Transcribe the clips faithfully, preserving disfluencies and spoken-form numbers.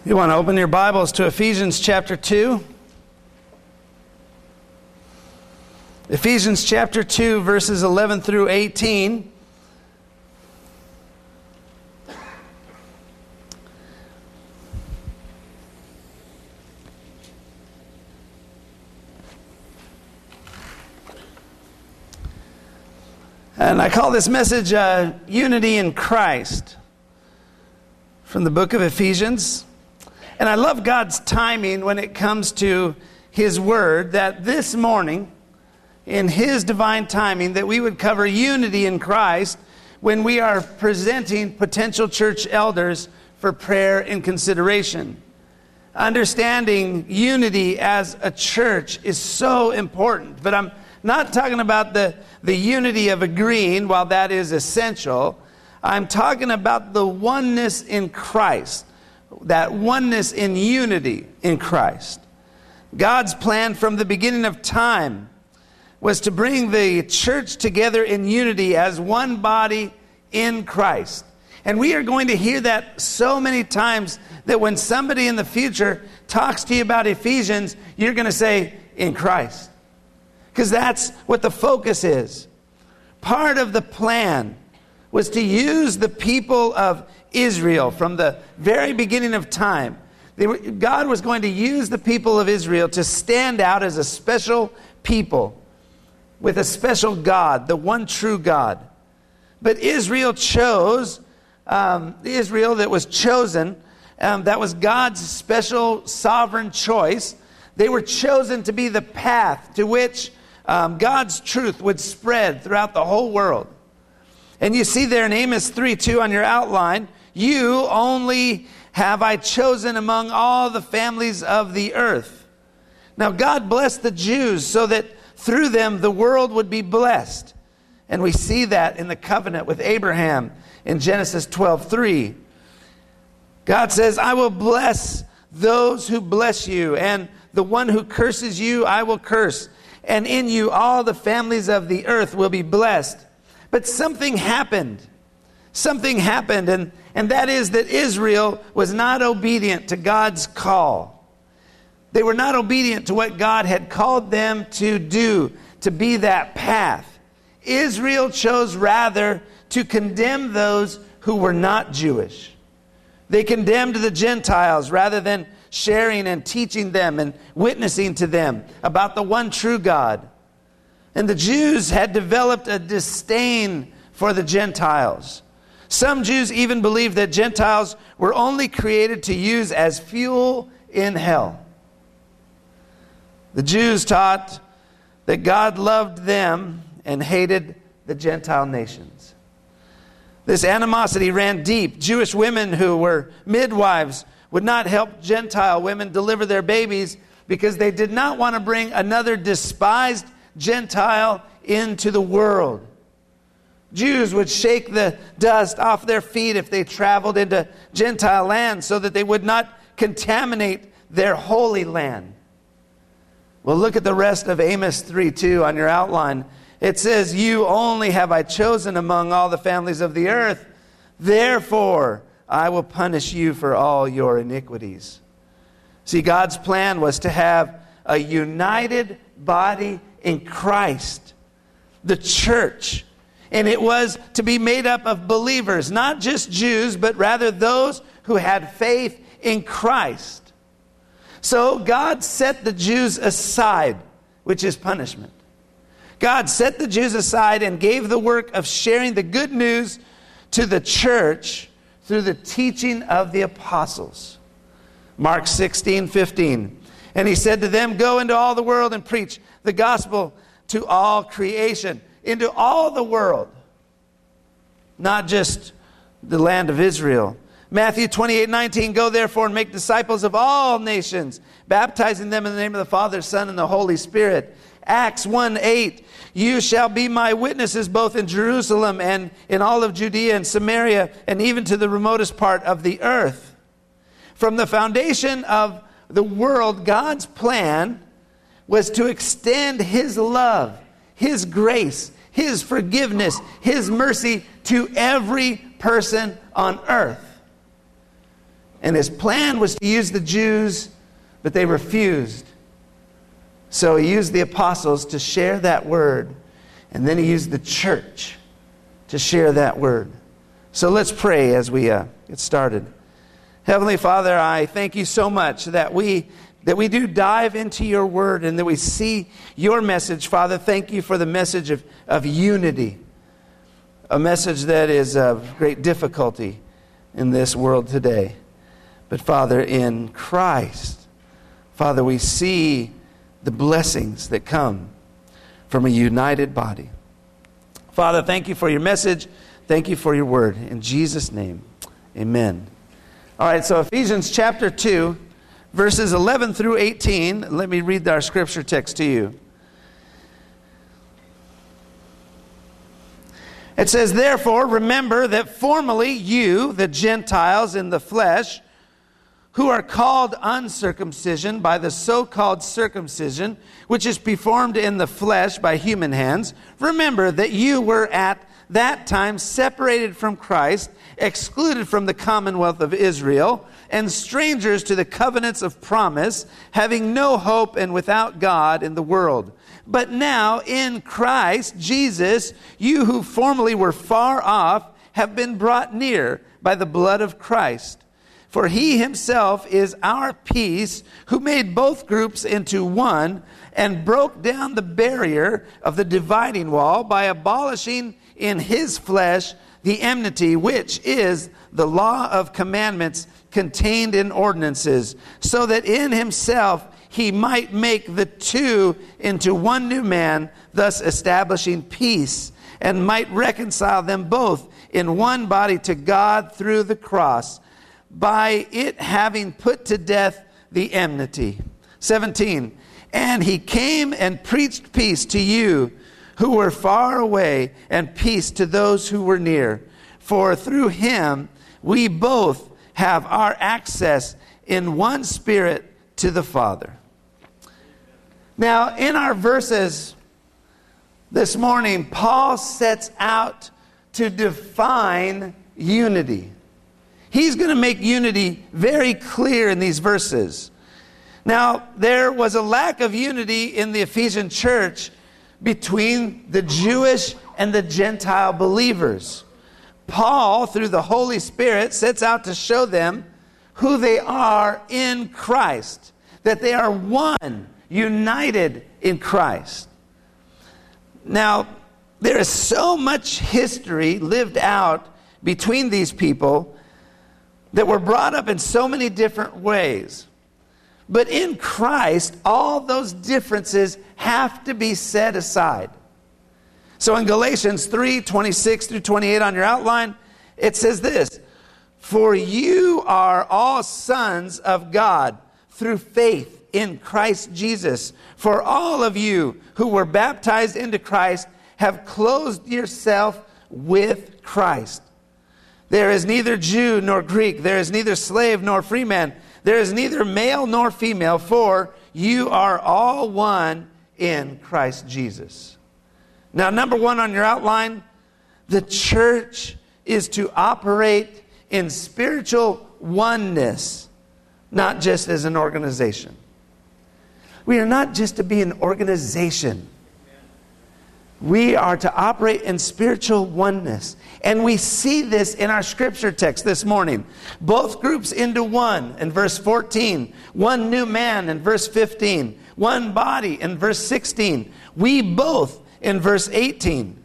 You want to open your Bibles to Ephesians chapter two? Ephesians chapter two, verses eleven through eighteen. And I call this message uh, Unity in Christ, from the book of Ephesians. And I love God's timing when it comes to His Word, that this morning, in His divine timing, that we would cover unity in Christ when we are presenting potential church elders for prayer and consideration. Understanding unity as a church is so important, but I'm not talking about the, the unity of agreeing, while that is essential. I'm talking about the oneness in Christ, that oneness in unity in Christ. God's plan from the beginning of time was to bring the church together in unity as one body in Christ. And we are going to hear that so many times that when somebody in the future talks to you about Ephesians, you're going to say, in Christ. Because that's what the focus is. Part of the plan was to use the people of Israel from the very beginning of time. They were, God was going to use the people of Israel to stand out as a special people with a special God, the one true God. But Israel chose, um, Israel that was chosen, um, that was God's special sovereign choice. They were chosen to be the path to which um, God's truth would spread throughout the whole world. And you see there in Amos three two on your outline, you only have I chosen among all the families of the earth. Now God blessed the Jews so that through them the world would be blessed. And we see that in the covenant with Abraham in Genesis twelve three. God says, I will bless those who bless you, and the one who curses you I will curse. And in you all the families of the earth will be blessed. But something happened. Something happened, and, and that is that Israel was not obedient to God's call. They were not obedient to what God had called them to do, to be that path. Israel chose rather to condemn those who were not Jewish. They condemned the Gentiles rather than sharing and teaching them and witnessing to them about the one true God. And the Jews had developed a disdain for the Gentiles. Some Jews even believed that Gentiles were only created to use as fuel in hell. The Jews taught that God loved them and hated the Gentile nations. This animosity ran deep. Jewish women who were midwives would not help Gentile women deliver their babies because they did not want to bring another despised Gentile into the world. Jews would shake the dust off their feet if they traveled into Gentile land so that they would not contaminate their holy land. Well, look at the rest of Amos three two on your outline. It says, you only have I chosen among all the families of the earth. Therefore, I will punish you for all your iniquities. See, God's plan was to have a united body in Christ, the church. And it was to be made up of believers, not just Jews, but rather those who had faith in Christ. So God set the Jews aside, which is punishment. God set the Jews aside and gave the work of sharing the good news to the church through the teaching of the apostles. Mark sixteen fifteen. And he said to them, go into all the world and preach the gospel to all creation. Into all the world. Not just the land of Israel. Matthew twenty-eight nineteen, go therefore and make disciples of all nations, baptizing them in the name of the Father, Son, and the Holy Spirit. Acts one eight, you shall be my witnesses both in Jerusalem and in all of Judea and Samaria and even to the remotest part of the earth. From the foundation of the world, God's plan was to extend His love, His grace, His forgiveness, His mercy to every person on earth. And his plan was to use the Jews, but they refused. So he used the apostles to share that word. And then he used the church to share that word. So let's pray as we uh, get started. Heavenly Father, I thank you so much that we that we do dive into your word and that we see your message. Father, thank you for the message of, of unity. A message that is of great difficulty in this world today. But Father, in Christ, Father, we see the blessings that come from a united body. Father, thank you for your message. Thank you for your word. In Jesus' name, amen. All right, so Ephesians chapter two, verses eleven through eighteen. Let me read our scripture text to you. It says, "Therefore, remember that formerly you, the Gentiles in the flesh, who are called uncircumcision by the so-called circumcision, which is performed in the flesh by human hands, remember that you were at that time separated from Christ, excluded from the commonwealth of Israel, and strangers to the covenants of promise, having no hope and without God in the world. But now in Christ Jesus, you who formerly were far off have been brought near by the blood of Christ. For he himself is our peace, who made both groups into one and broke down the barrier of the dividing wall by abolishing in his flesh the enmity, which is the law of commandments contained in ordinances, so that in himself he might make the two into one new man, thus establishing peace, and might reconcile them both in one body to God through the cross, by it having put to death the enmity." seventeen, "And he came and preached peace to you who were far away, and peace to those who were near. For through him we both have our access in one Spirit to the Father." Now, in our verses this morning, Paul sets out to define unity. He's going to make unity very clear in these verses. Now, there was a lack of unity in the Ephesian church between the Jewish and the Gentile believers. Paul, through the Holy Spirit, sets out to show them who they are in Christ, that they are one, united in Christ. Now, there is so much history lived out between these people that were brought up in so many different ways. But in Christ, all those differences have to be set aside. So in Galatians three, twenty-six through twenty-eight on your outline, it says this: "For you are all sons of God through faith in Christ Jesus. For all of you who were baptized into Christ have clothed yourself with Christ. There is neither Jew nor Greek. There is neither slave nor free man. There is neither male nor female, for you are all one in Christ Jesus." Now, number one on your outline, the church is to operate in spiritual oneness, not just as an organization. We are not just to be an organization. We are to operate in spiritual oneness. And we see this in our scripture text this morning. Both groups into one in verse fourteen. One new man in verse fifteen. One body in verse sixteen. We both in verse eighteen.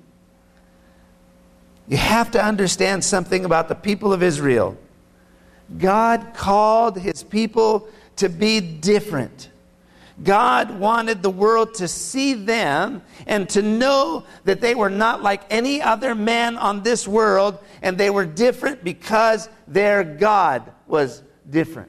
You have to understand something about the people of Israel. God called his people to be different. God wanted the world to see them and to know that they were not like any other man on this world, and they were different because their God was different.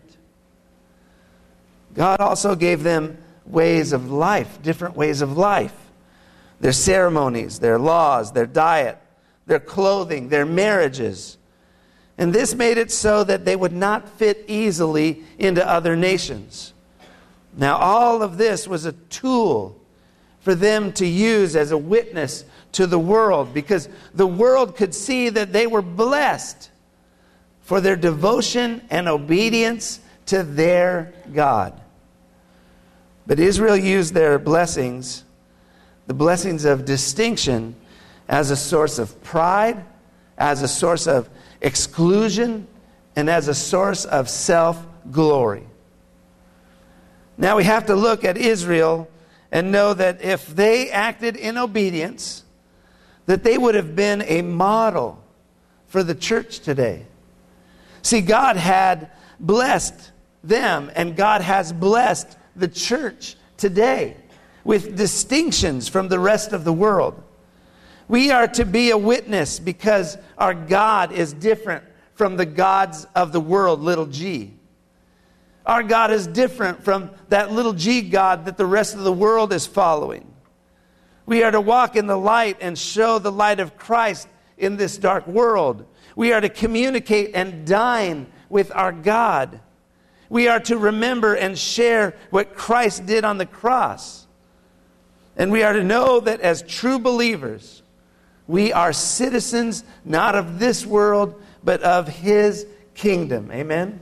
God also gave them ways of life, different ways of life. Their ceremonies, their laws, their diet, their clothing, their marriages. And this made it so that they would not fit easily into other nations. Now, all of this was a tool for them to use as a witness to the world, because the world could see that they were blessed for their devotion and obedience to their God. But Israel used their blessings, the blessings of distinction, as a source of pride, as a source of exclusion, and as a source of self-glory. Now we have to look at Israel and know that if they acted in obedience, that they would have been a model for the church today. See, God had blessed them, and God has blessed the church today with distinctions from the rest of the world. We are to be a witness because our God is different from the gods of the world, little g. Our God is different from that little g God that the rest of the world is following. We are to walk in the light and show the light of Christ in this dark world. We are to communicate and dine with our God. We are to remember and share what Christ did on the cross. And we are to know that as true believers, we are citizens not of this world, but of His kingdom. Amen?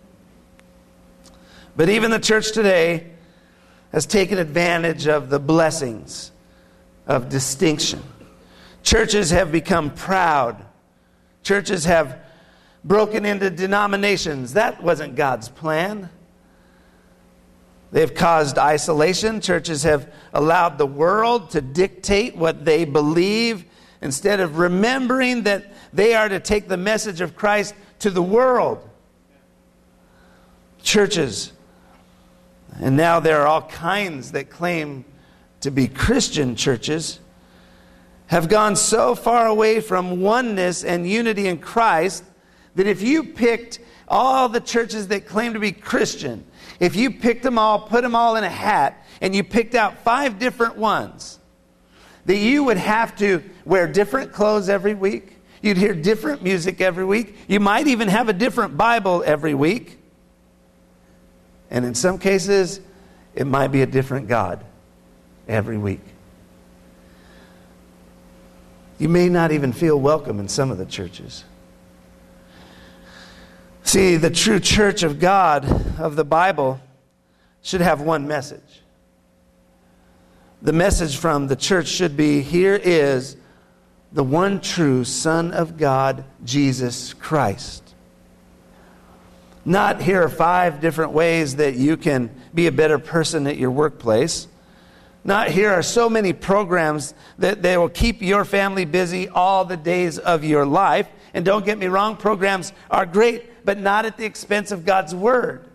But even the church today has taken advantage of the blessings of distinction. Churches have become proud. Churches have broken into denominations. That wasn't God's plan. They've caused isolation. Churches have allowed the world to dictate what they believe instead of remembering that they are to take the message of Christ to the world. Churches, and now there are all kinds that claim to be Christian churches, have gone so far away from oneness and unity in Christ that if you picked all the churches that claim to be Christian, if you picked them all, put them all in a hat, and you picked out five different ones, that you would have to wear different clothes every week. You'd hear different music every week. You might even have a different Bible every week. And in some cases, it might be a different God every week. You may not even feel welcome in some of the churches. See, the true church of God, of the Bible, should have one message. The message from the church should be, here is the one true Son of God, Jesus Christ. Not here are five different ways that you can be a better person at your workplace. Not here are so many programs that they will keep your family busy all the days of your life. And don't get me wrong, programs are great, but not at the expense of God's Word.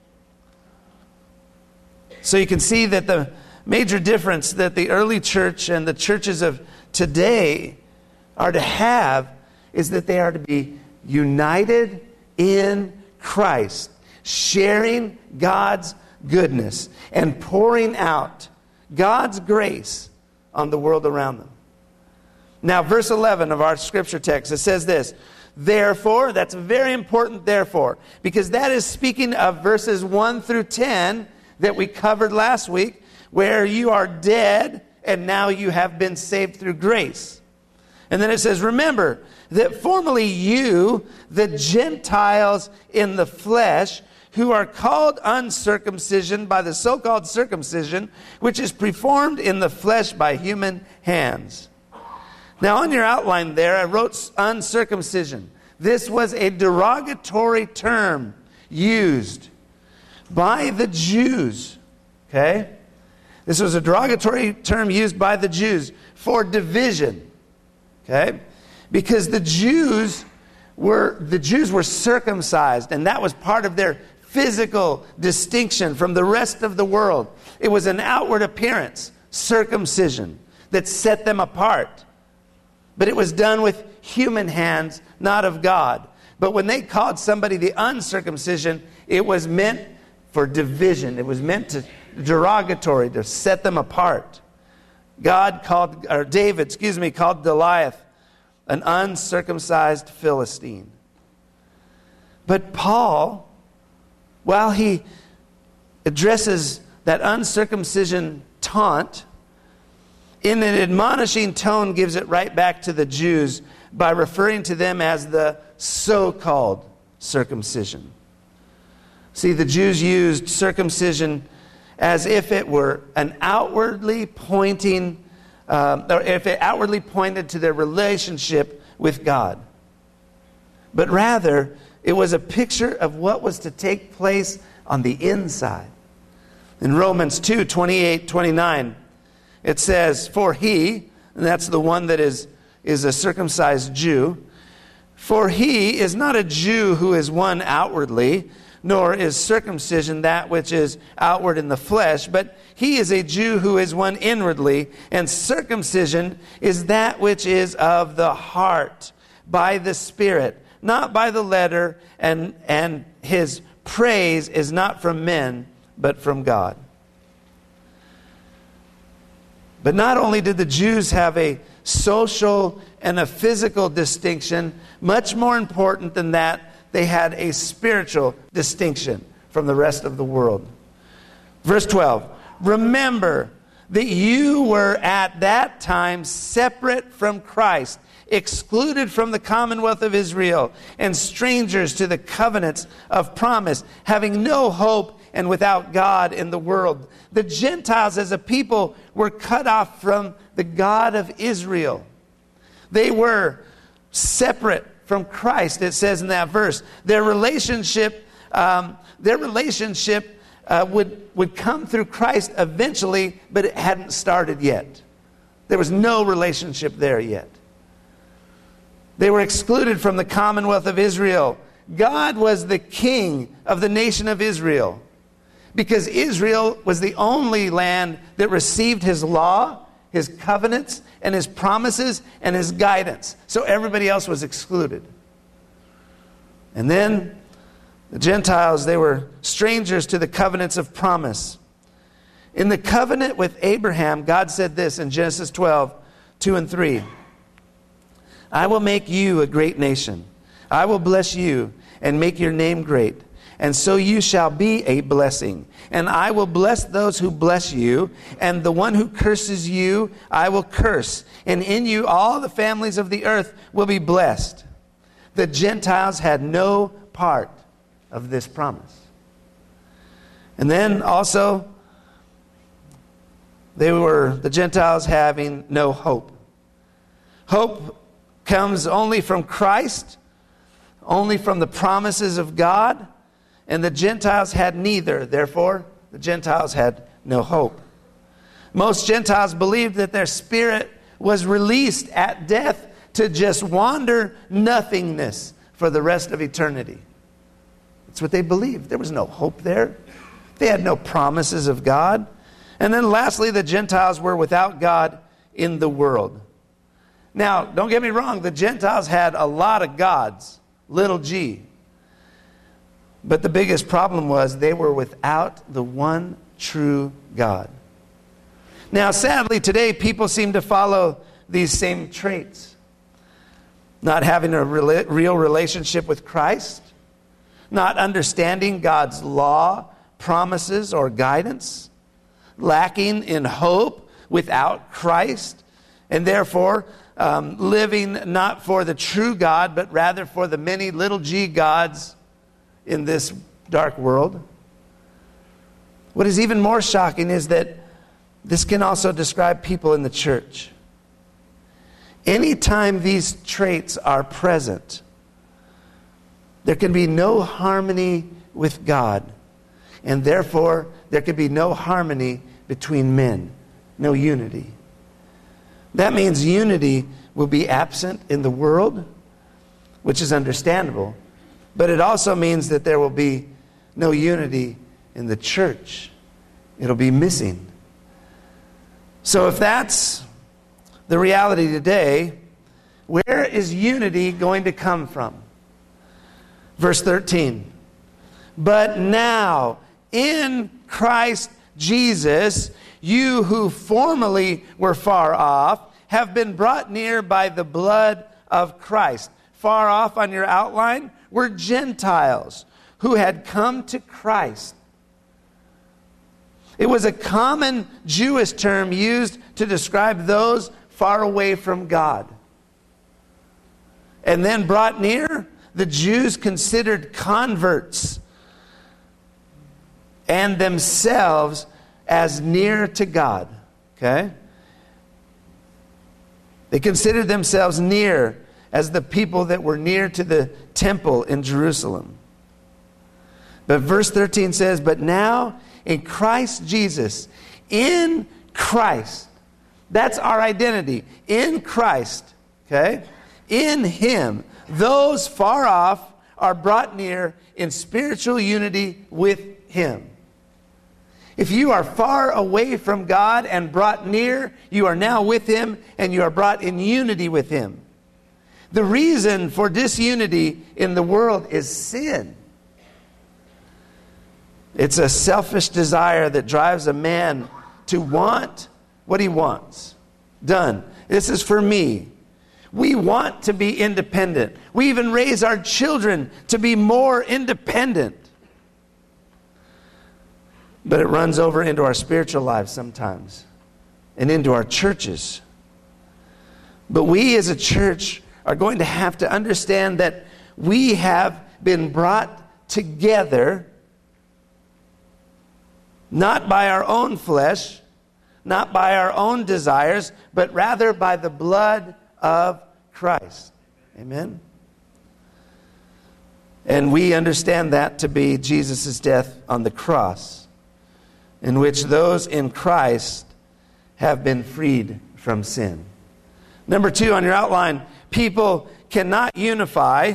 So you can see that the major difference that the early church and the churches of today are to have is that they are to be united in Christ, sharing God's goodness and pouring out God's grace on the world around them. Now, verse eleven of our scripture text, it says this, therefore, that's a very important therefore, because that is speaking of verses one through ten that we covered last week, where you are dead and now you have been saved through grace. And then it says, remember that formerly you, the Gentiles in the flesh, who are called uncircumcision by the so-called circumcision, which is performed in the flesh by human hands. Now on your outline there, I wrote uncircumcision. This was a derogatory term used by the Jews. Okay? This was a derogatory term used by the Jews for division. Okay? Because the Jews were the Jews were circumcised, and that was part of their physical distinction from the rest of the world. It was an outward appearance, circumcision, that set them apart. But it was done with human hands, not of God. But when they called somebody the uncircumcision, it was meant for division. It was meant to derogatory, to set them apart. God called, or David, excuse me, called Goliath an uncircumcised Philistine. But Paul, while he addresses that uncircumcision taunt, in an admonishing tone gives it right back to the Jews by referring to them as the so-called circumcision. See, the Jews used circumcision as if it were an outwardly pointing, um, or if it outwardly pointed to their relationship with God. But rather, it was a picture of what was to take place on the inside. In Romans two, twenty-eight, twenty-nine, it says, "For he," and that's the one that is, is a circumcised Jew, "for he is not a Jew who is one outwardly, nor is circumcision that which is outward in the flesh, but he is a Jew who is one inwardly, and circumcision is that which is of the heart, by the Spirit, not by the letter, and, and his praise is not from men, but from God." But not only did the Jews have a social and a physical distinction, much more important than that, they had a spiritual distinction from the rest of the world. Verse twelve, "Remember that you were at that time separate from Christ, excluded from the commonwealth of Israel, and strangers to the covenants of promise, having no hope and without God in the world." The Gentiles as a people were cut off from the God of Israel. They were separate from Christ, it says in that verse. Their relationship, um, their relationship uh, would, would come through Christ eventually, but it hadn't started yet. There was no relationship there yet. They were excluded from the commonwealth of Israel. God was the king of the nation of Israel, because Israel was the only land that received his law, his covenants, and his promises, and his guidance. So everybody else was excluded. And then the Gentiles, they were strangers to the covenants of promise. In the covenant with Abraham, God said this in Genesis twelve, two and three. "I will make you a great nation. I will bless you and make your name great. And so you shall be a blessing. And I will bless those who bless you, and the one who curses you, I will curse. And in you all the families of the earth will be blessed." The Gentiles had no part of this promise. And then also, they were, the Gentiles having no hope. Hope comes only from Christ, only from the promises of God. And the Gentiles had neither. Therefore, the Gentiles had no hope. Most Gentiles believed that their spirit was released at death to just wander nothingness for the rest of eternity. That's what they believed. There was no hope there. They had no promises of God. And then lastly, the Gentiles were without God in the world. Now, don't get me wrong. The Gentiles had a lot of gods, little g. But the biggest problem was they were without the one true God. Now, sadly, today people seem to follow these same traits. Not having a real relationship with Christ. Not understanding God's law, promises, or guidance. Lacking in hope without Christ. And therefore, um, living not for the true God, but rather for the many little g gods in this dark world. What is even more shocking is that this can also describe people in the church. Anytime these traits are present, there can be no harmony with God, and therefore there can be no harmony between men, no unity. That means unity will be absent in the world, which is understandable. But it also means that there will be no unity in the church. It'll be missing. So if that's the reality today, where is unity going to come from? Verse thirteen. "But now, in Christ Jesus, you who formerly were far off have been brought near by the blood of Christ." Far off on your outline were Gentiles who had come to Christ. It was a common Jewish term used to describe those far away from God. And then brought near, the Jews considered converts and themselves as near to God. Okay? They considered themselves near as the people that were near to the temple in Jerusalem. But verse thirteen says, but now in Christ Jesus, in Christ, that's our identity, in Christ, okay? In Him, those far off are brought near in spiritual unity with Him. If you are far away from God and brought near, you are now with Him and you are brought in unity with Him. The reason for disunity in the world is sin. It's a selfish desire that drives a man to want what he wants. Done. This is for me. We want to be independent. We even raise our children to be more independent. But it runs over into our spiritual lives sometimes and into our churches. But we as a church are going to have to understand that we have been brought together not by our own flesh, not by our own desires, but rather by the blood of Christ. Amen? And we understand that to be Jesus' death on the cross, in which those in Christ have been freed from sin. Number two on your outline, people cannot unify,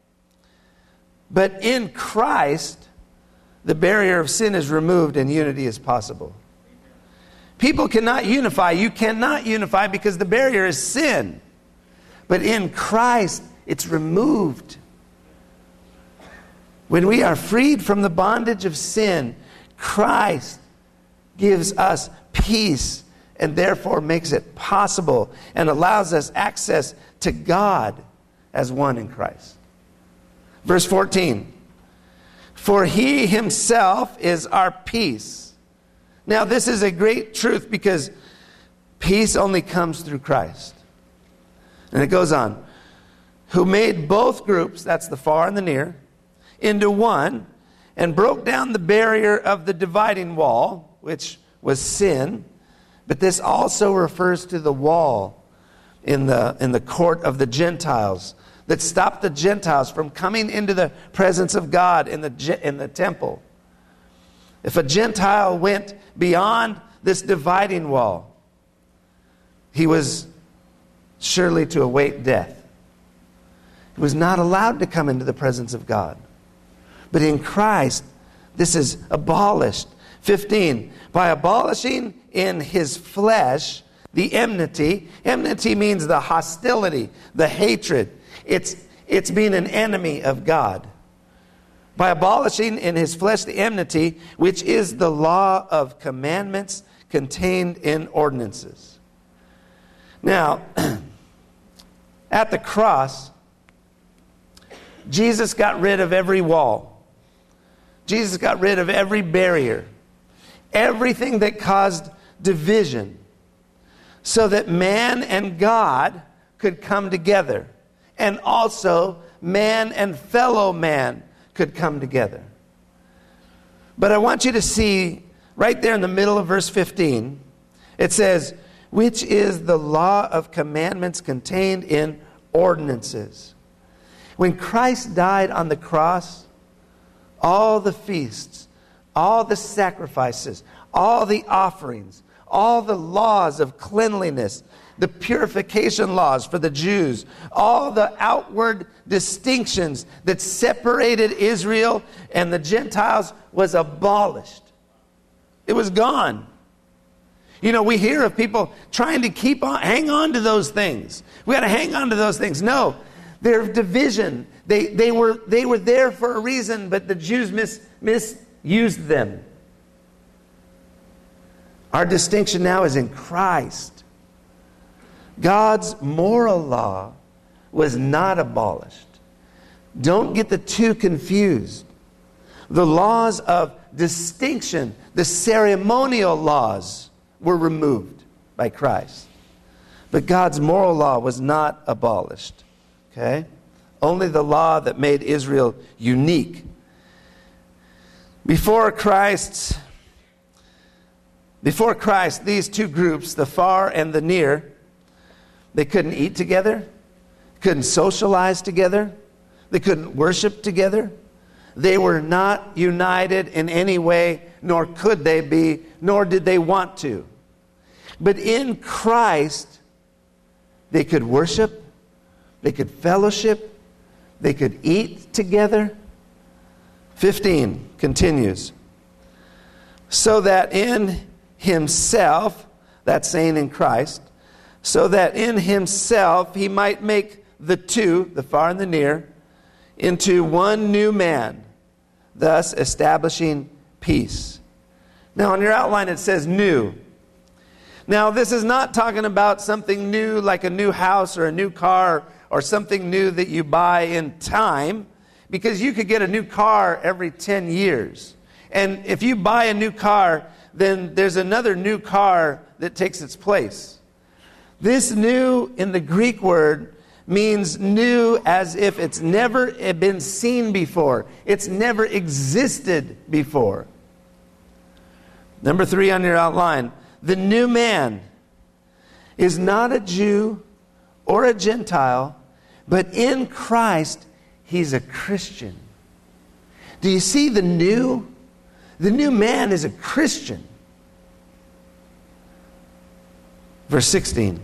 but in Christ, the barrier of sin is removed and unity is possible. People cannot unify. You cannot unify because the barrier is sin. But in Christ, it's removed. When we are freed from the bondage of sin, Christ gives us peace and therefore makes it possible and allows us access to God as one in Christ. Verse fourteen. For He Himself is our peace. Now this is a great truth because peace only comes through Christ. And it goes on. Who made both groups, that's the far and the near, into one, and broke down the barrier of the dividing wall, which was sin. But this also refers to the wall in the, in the court of the Gentiles that stopped the Gentiles from coming into the presence of God in the, in the temple. If a Gentile went beyond this dividing wall, he was surely to await death. He was not allowed to come into the presence of God. But in Christ, this is abolished. fifteen, by abolishing in His flesh the enmity. Enmity means the hostility, the hatred. It's, it's being an enemy of God. By abolishing in His flesh the enmity, which is the law of commandments contained in ordinances. Now, at the cross, Jesus got rid of every wall. Jesus got rid of every barrier. Everything that caused division. So that man and God could come together. And also, man and fellow man could come together. But I want you to see, right there in the middle of verse fifteen, it says, which is the law of commandments contained in ordinances. When Christ died on the cross, all the feasts, all the sacrifices, all the offerings, all the laws of cleanliness, the purification laws for the Jews, all the outward distinctions that separated Israel and the Gentiles was abolished. It was gone. You know, we hear of people trying to keep on, hang on to those things. We got to hang on to those things. No, they're division. They, they, were, they were there for a reason, but the Jews mis, misused them. Our distinction now is in Christ. God's moral law was not abolished. Don't get the two confused. The laws of distinction, the ceremonial laws, were removed by Christ. But God's moral law was not abolished. Okay? only the law that made Israel unique. Before Christ's, before Christ, these two groups, the far and the near, they couldn't eat together, couldn't socialize together, they couldn't worship together. They were not united in any way, nor could they be, nor did they want to. But in Christ, they could worship, they could fellowship, they could eat together. fifteen continues. So that in himself, that's saying in Christ, so that in himself he might make the two, the far and the near, into one new man, thus establishing peace. Now on your outline it says new. Now this is not talking about something new like a new house or a new car or something new that you buy in time, because you could get a new car every ten years. And if you buy a new car, then there's another new car that takes its place. This new in the Greek word means new as if it's never been seen before. It's never existed before. Number three on your outline. The new man is not a Jew or a Gentile, but in Christ, he's a Christian. Do you see the new? The new man is a Christian. Verse sixteen.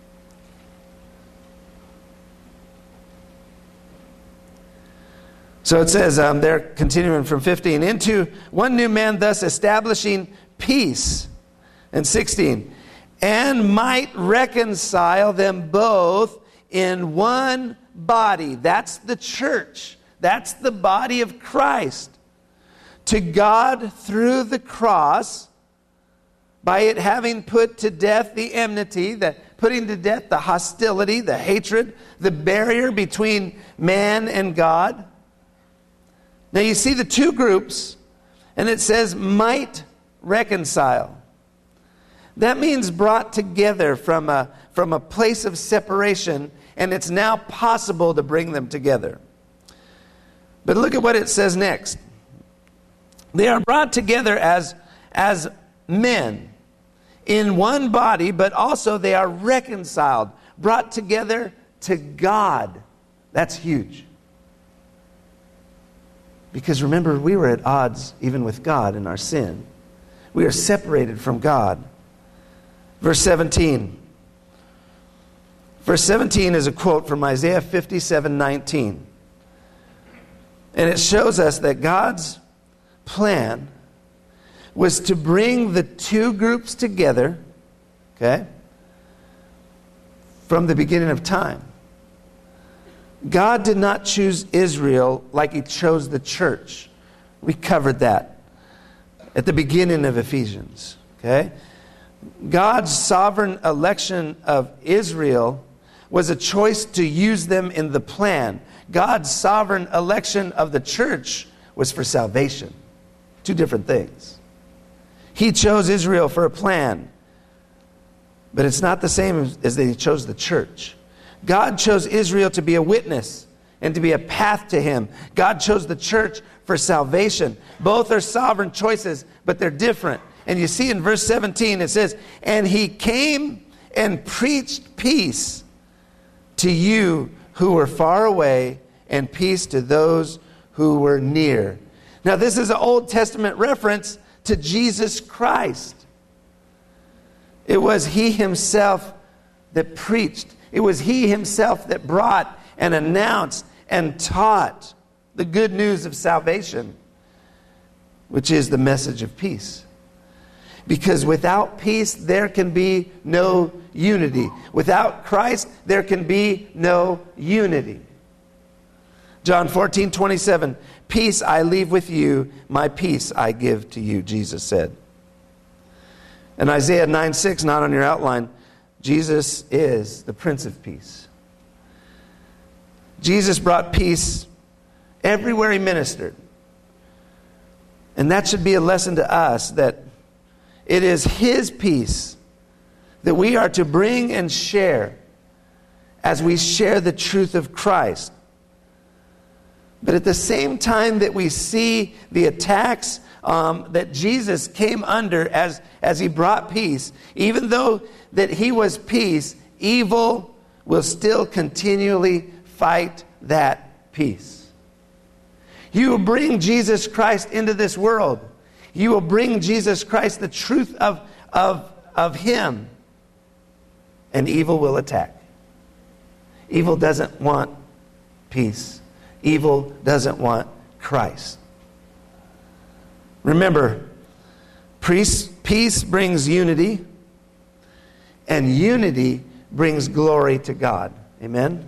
So it says, um, they're continuing from fifteen, into one new man, thus establishing peace. And sixteen, and might reconcile them both in one body. That's the church. That's the body of Christ. To God through the cross, by it having put to death the enmity, the, putting to death the hostility, the hatred, the barrier between man and God. Now you see the two groups, and it says might reconcile. That means brought together from a, from a place of separation, and it's now possible to bring them together. But look at what it says next. They are brought together as, as men in one body, but also they are reconciled, brought together to God. That's huge. Because remember, we were at odds even with God in our sin. We are separated from God. Verse seventeen. Verse seventeen is a quote from Isaiah fifty-seven nineteen. And it shows us that God's plan was to bring the two groups together, okay, from the beginning of time. God did not choose Israel like he chose the church. We covered that at the beginning of Ephesians, okay? God's sovereign election of Israel was a choice to use them in the plan. God's sovereign election of the church was for salvation. Two different things. He chose Israel for a plan, but it's not the same as that he chose the church. God chose Israel to be a witness and to be a path to him. God chose the church for salvation. Both are sovereign choices, but they're different. And you see in verse seventeen, it says, and he came and preached peace to you who were far away, and peace to those who were near. Now this is an Old Testament reference to Jesus Christ. It was he himself that preached. It was he himself that brought and announced and taught the good news of salvation, which is the message of peace. Because without peace, there can be no unity. Without Christ, there can be no unity. John fourteen twenty-seven, peace I leave with you, my peace I give to you, Jesus said. And Isaiah nine six, not on your outline, Jesus is the Prince of Peace. Jesus brought peace everywhere he ministered. And that should be a lesson to us, that it is his peace that we are to bring and share as we share the truth of Christ. But at the same time that we see the attacks um, that Jesus came under as, as he brought peace, even though that he was peace, evil will still continually fight that peace. You will bring Jesus Christ into this world. You will bring Jesus Christ, the truth of, of, of him, and evil will attack. Evil doesn't want peace. Evil doesn't want Christ. Remember, peace, peace brings unity, and unity brings glory to God. Amen?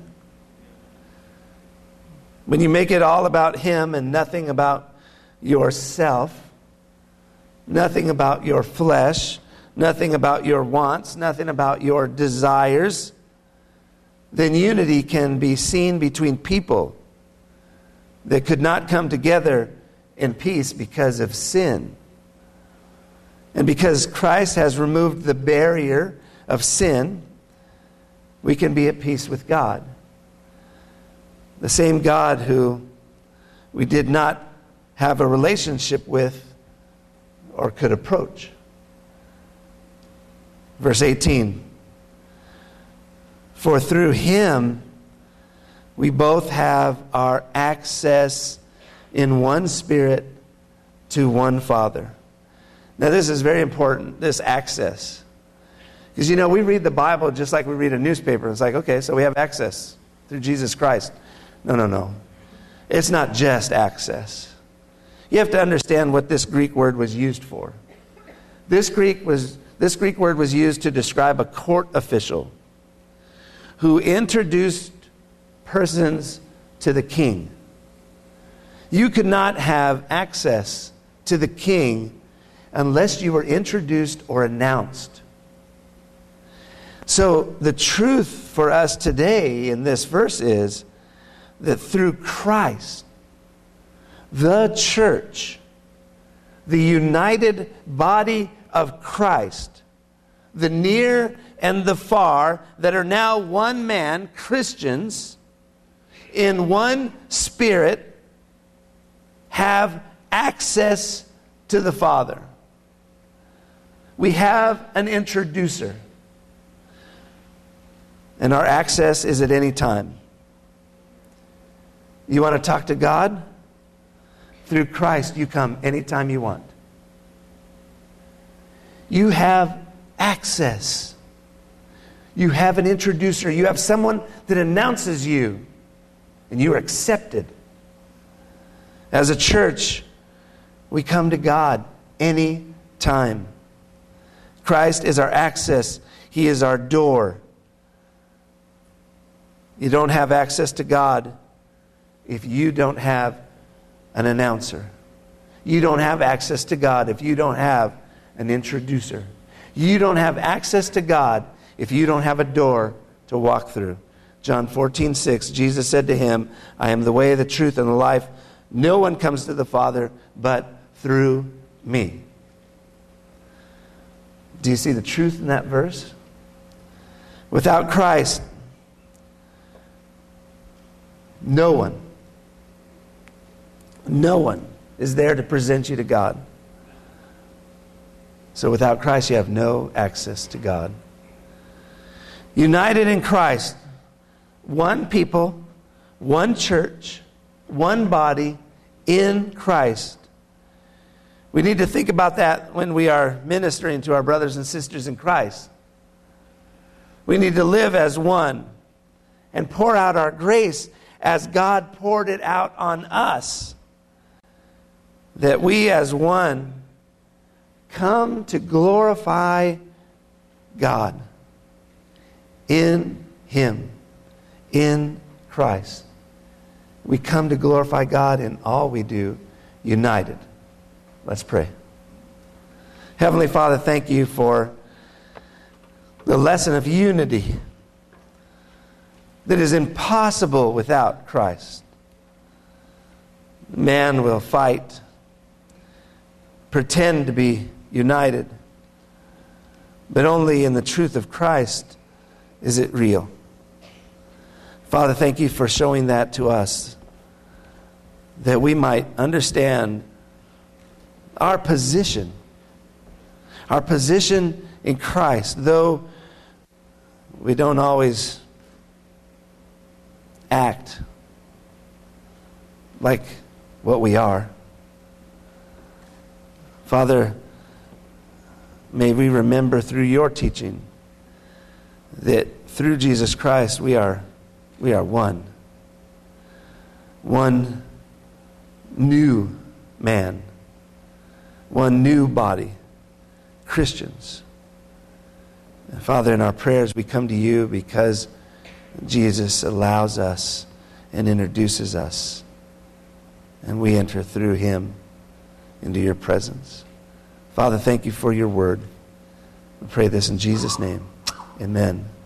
When you make it all about him and nothing about yourself, nothing about your flesh, nothing about your wants, nothing about your desires, then unity can be seen between people that could not come together in peace because of sin. And because Christ has removed the barrier of sin, we can be at peace with God. The same God who we did not have a relationship with or could approach. Verse eighteen. For through him we both have our access in one Spirit to one Father. Now this is very important, this access. Because you know, we read the Bible just like we read a newspaper. It's like, okay, so we have access through Jesus Christ. No, no, no. It's not just access. You have to understand what this Greek word was used for. This Greek was this Greek word was used to describe a court official who introduced persons to the king. You could not have access to the king unless you were introduced or announced. So the truth for us today in this verse is that through Christ, the church, the united body of Christ, the near and the far that are now one man, Christians, in one Spirit, have access to the Father. We have an introducer. And our access is at any time. You want to talk to God? Through Christ, you come anytime you want. You have access. You have an introducer. You have someone that announces you. And you are accepted. As a church, we come to God any time. Christ is our access. He is our door. You don't have access to God if you don't have an announcer. You don't have access to God if you don't have an introducer. You don't have access to God if you don't have a door to walk through. John fourteen six, Jesus said to him, I am the way, the truth, and the life. No one comes to the Father but through me. Do you see the truth in that verse? Without Christ, no one, no one is there to present you to God. So without Christ, you have no access to God. United in Christ, one people, one church, one body in Christ. We need to think about that when we are ministering to our brothers and sisters in Christ. We need to live as one and pour out our grace as God poured it out on us. That we as one come to glorify God in Him, in Christ. We come to glorify God in all we do, united. Let's pray. Heavenly Father, thank you for the lesson of unity that is impossible without Christ. Man will fight, pretend to be united, but only in the truth of Christ is it real. Father, thank you for showing that to us. that we might understand our position, our position in Christ, though we don't always act like what we are. Father, may we remember through your teaching that through Jesus Christ we are we are one. One new man. One new body. Christians. And Father, in our prayers we come to you because Jesus allows us and introduces us. And we enter through him into your presence. Father, thank you for your word. We pray this in Jesus' name. Amen.